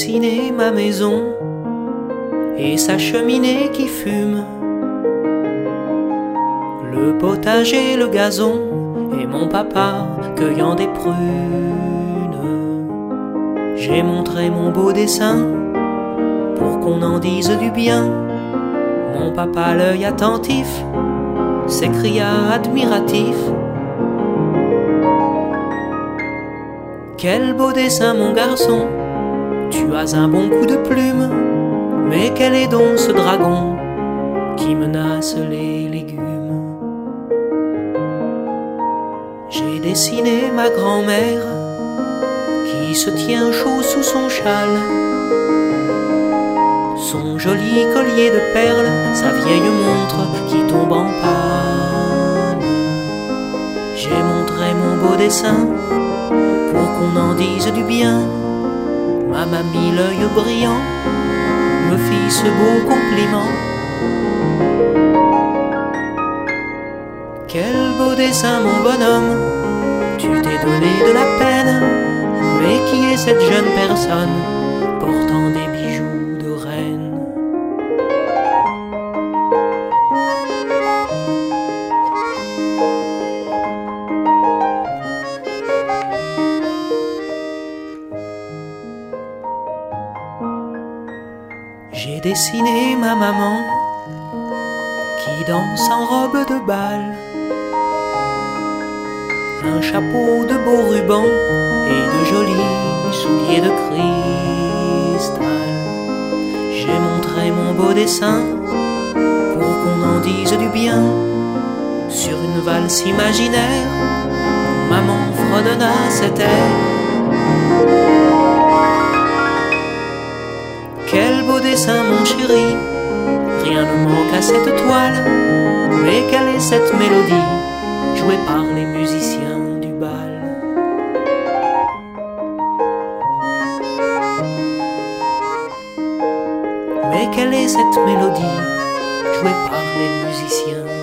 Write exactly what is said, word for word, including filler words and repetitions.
dessiné ma maison et sa cheminée qui fume, le potager, le gazon et mon papa cueillant des prunes. J'ai montré mon beau dessin pour qu'on en dise du bien. Mon papa, l'œil attentif, s'écria admiratif: quel beau dessin, mon garçon, tu as un bon coup de plume. Mais quel est donc ce dragon qui menace les légumes? J'ai dessiné ma grand-mère qui se tient chaud sous son châle, son joli collier de perles, sa vieille montre qui tombe en panne. J'ai montré mon beau dessin pour qu'on en dise du bien. Ma mamie, l'œil brillant, me fit ce beau compliment: quel beau dessin, mon bonhomme, tu t'es donné de la peine. Mais qui est cette jeune personne portant des bijoux de reine? J'ai dessiné ma maman qui danse en robe de bal, un chapeau de beaux rubans et de jolis souliers de cristal. J'ai montré mon beau dessin pour qu'on en dise du bien. Sur une valse imaginaire, maman fredonna cet air: quel beau dessin, mon chéri, rien ne manque à cette toile. Mais quelle est cette mélodie jouée par les musiciens du bal? Mais quelle est cette mélodie jouée par les musiciens